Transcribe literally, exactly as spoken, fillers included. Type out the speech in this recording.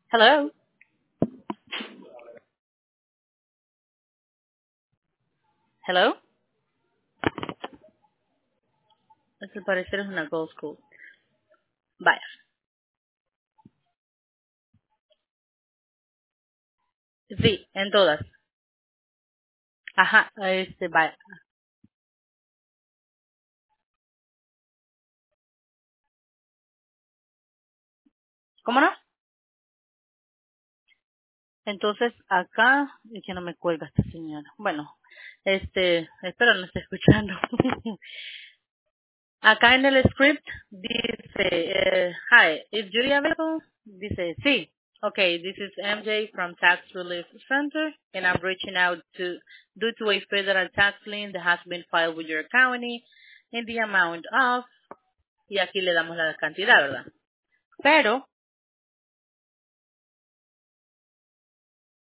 Hello. Hello. Al parecer es una gold school. Vaya. Sí, en todas. Ajá, este, vaya. ¿Cómo no? Entonces, acá, es que no me cuelga esta señora. Bueno, este, espero no esté escuchando. Acá en el script dice, eh, hi, is Judy available? Dice, sí. Okay, this is M J from Tax Relief Center, and I'm reaching out to due to a federal tax lien that has been filed with your county in the amount of, y aquí le damos la cantidad, ¿verdad? Pero